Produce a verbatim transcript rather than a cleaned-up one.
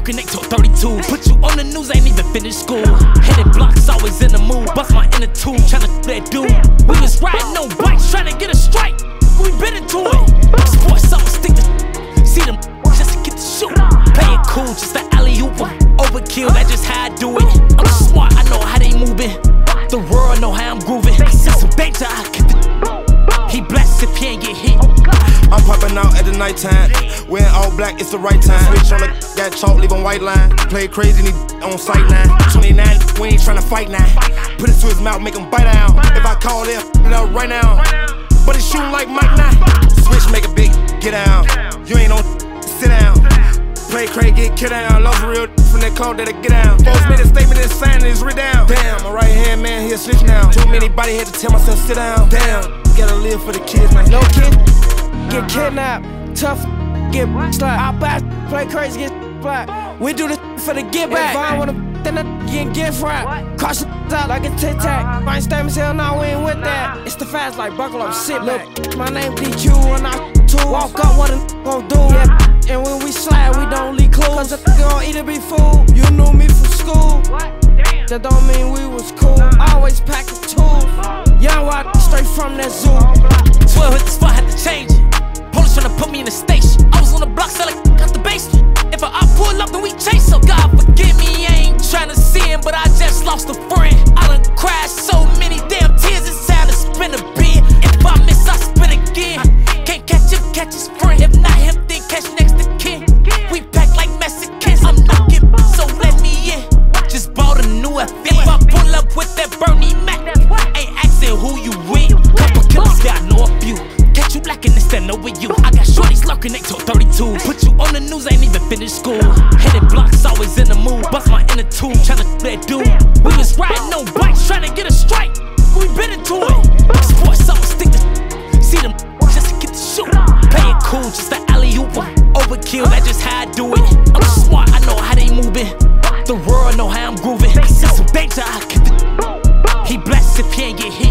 lurking, they talk thirty-two. Put you on the news, ain't even finished school. Hitting blocks, always in the mood. Bust my inner tube, tryna that dude. We was riding on bikes, tryna get a strike. We been into it. Sports, I'ma stick to see them just to get the shoot. Play it cool, just an alley-oop. Overkill, that's just how I do it. I'm smart, I know how they moving. The world know how I'm grooving. See some danger, I keep it. He blessed if he ain't get hit. I'm popping out at the nighttime. Wearing all black, it's the right time. Switch on the got chalk, leave on white line. Play crazy, need on sight line. twenty-nine, we ain't tryna fight now. Put it to his mouth, make him bite out. If I call it, it up right now. But it's shooting like Mike now. Switch, make a big, get down. You ain't on, sit down. Play crazy, get killed down. Lost real from that call that I get down. Folks made a statement and signed it, it's written down. Damn, my right hand man, he'll switch now. Too many body had to tell myself, sit down. Damn, gotta live for the kids now. No kid, get kidnapped. Tough, get slapped. I buy, play crazy, get slapped. We do this for the get back. If I wanna, then I get gift wrapped. Cross it out like a tic-tac. Fine statements, hell no, we ain't with that. It's the fast like buckle up, sit back. My name D Q and I two. Walk up, what a gon' do? Yeah. And when we slide, we don't leave clues. Cause a nigga gon' either be fooled. You knew me from school. That don't mean we was cool. Always packing tools. Young wild straight from that zoo. twelve hit the spot, had to change it. Police tryna put me in the station. I was on the block selling out the basement. If I, I pull up, then we chase. So God forgive me, I ain't tryna sin, but I just lost a friend. I done cried so many damn tears, it's time to spin a beer. If I miss, I spin again. Can't catch him, catch his friend. If not him, then catch next to kin. We pack like Mexicans. I'm knocking, so let me in. Just bought a new F F. If I pull up with that Bernie Mac, ain't asking who you with. Couple killers, yeah, I know a few. Catch you lacking and stand over you. I got shorties lurking, they talk thirty-two. Put you on the news, ain't even finished school. Hitting blocks, always in the mood. Bust my inner tube, tryna that dude. We was riding on bikes, tryna get a strike. We been into it. Sports, I'ma stick to see them just to get the shoot. Play it cool, just an alley-oop. Overkill, that's just how I do it. I'm smart, I know how they moving. The world know how I'm grooving. See some danger, I keep it. He blessed if he ain't get hit.